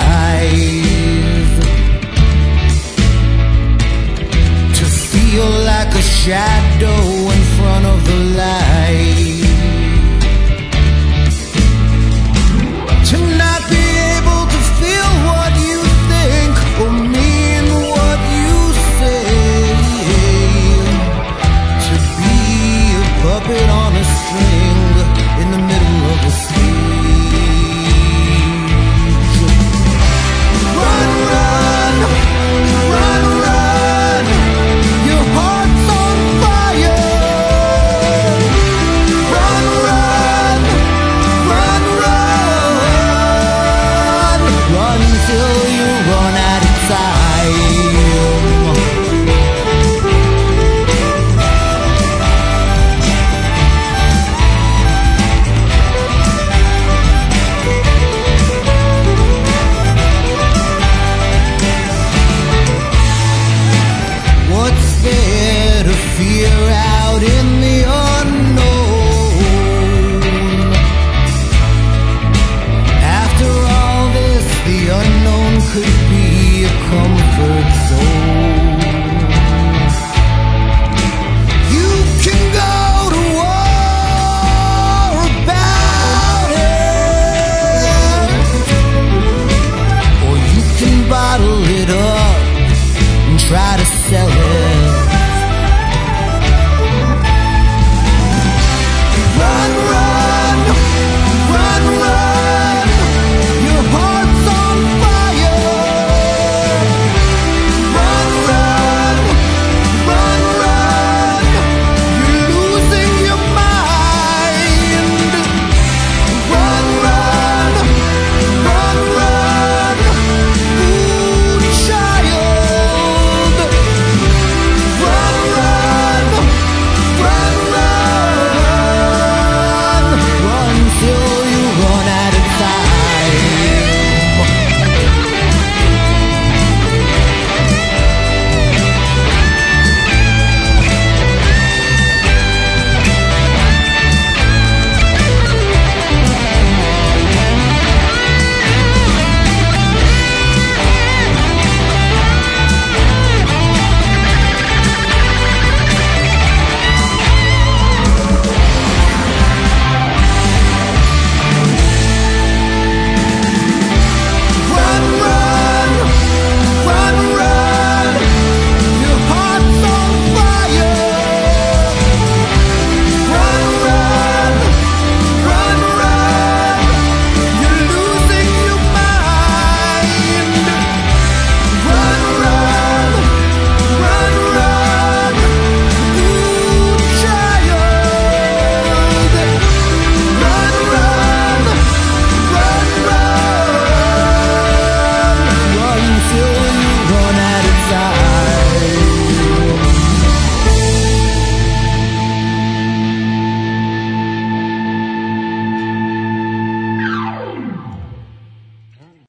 eyes, to feel like a shadow in front of the light, to not be able to feel what you think or mean what you say, to be a puppet on a string in the middle of a stage. Run, run, run, run, your heart's on fire. Run, run, run, run, run till you run out of time. What's there to fear out in the unknown? After all this, the unknown could be a comfort zone. You can go to war about it, or you can bottle